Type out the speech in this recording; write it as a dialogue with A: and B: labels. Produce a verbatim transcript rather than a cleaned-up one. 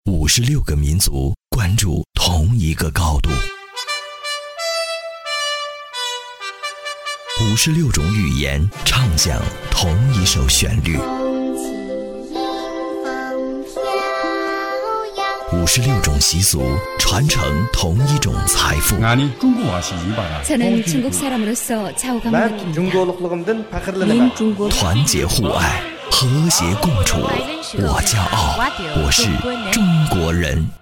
A: 五十六个民族关注同一个高度，五十六种语言唱响同一首旋律，五十六种习俗传承同一种财富。
B: 저는 중국 사람으로서 자부감을 느낍니다.
A: 团结互爱，和谐共处，我骄傲，我是中国人。